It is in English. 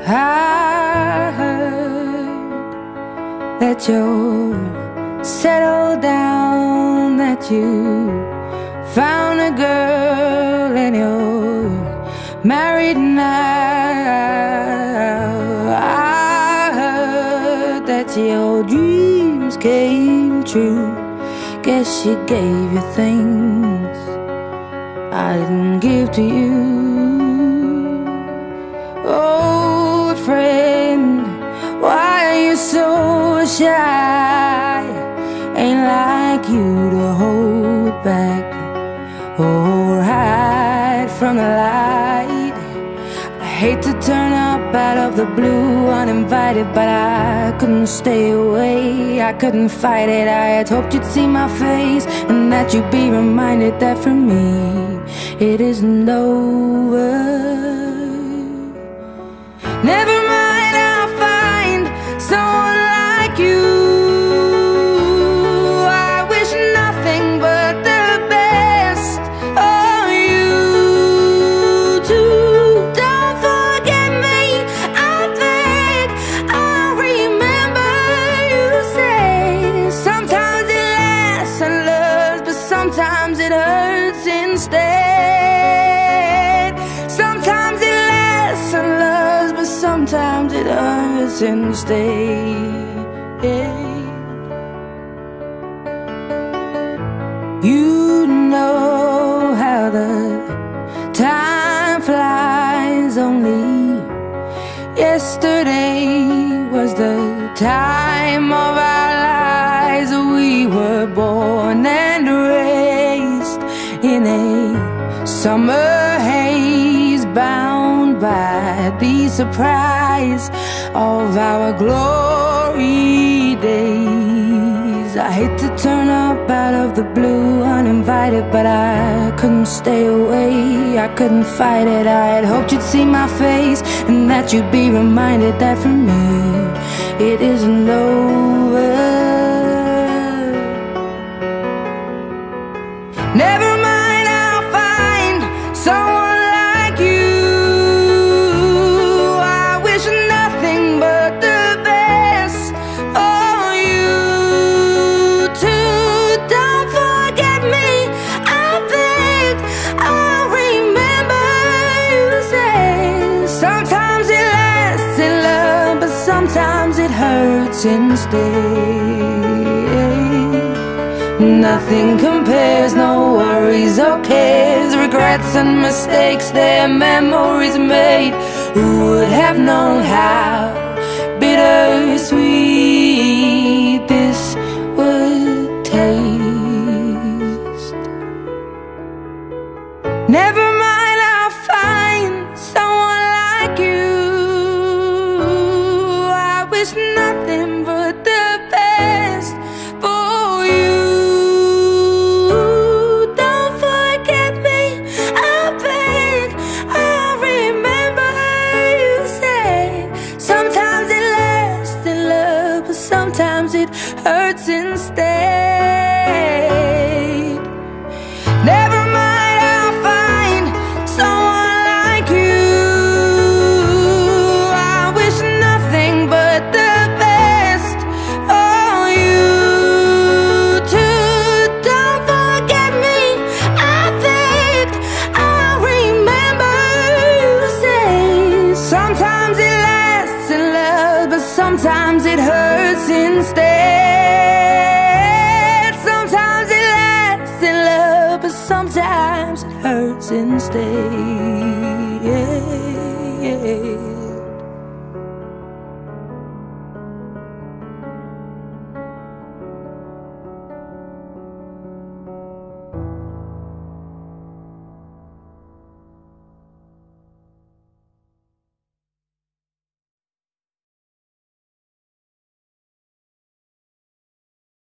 I heard that you're settled down, that you found a girl and you're married now. I heard that your dreams came true. Guess she gave you things I didn't give to you. Oh, friend, why are you so shy? Ain't like you to hold back or hide from the light. I hate to turn up out of the blue uninvited, but I couldn't stay away, I couldn't fight it. I had hoped you'd see my face and that you'd be reminded that for me it isn't over. Never mind, I'll find someone like you. I wish nothing but the best for you too. Don't forget me, I beg. I remember you say sometimes it lasts and loves, but sometimes it hurts instead. Sometimes it lasts and loves, but sometimes it hurts instead. You know how the time flies. Only yesterday was the time of our lives. We were born and raised in a summer haze, bound by the surprise of our glory days. I hate to turn up out of the blue uninvited, but I couldn't stay away, I couldn't fight it. I had hoped you'd see my face and that you'd be reminded that for me it isn't over. Never mind, I'll find someone like you. I wish nothing but the best for you too. Don't forget me, I beg. I remember you say sometimes it lasts in love, but sometimes it hurts instead. Nothing compares, no worries or cares, regrets and mistakes, their memories made. Who would have known how bittersweet this would taste? Never mind, I'll find someone like you. I wish nothing but the best for you. Don't forget me, I beg. I remember you say sometimes it lasts in love, but sometimes it hurts instead. Never mind, I'll find someone like you. I wish nothing but the best for you too. Don't forget me, I beg. I remember you say sometimes it lasts in love, but sometimes it hurts instead. Sometimes it lasts in love, but sometimes it hurts instead.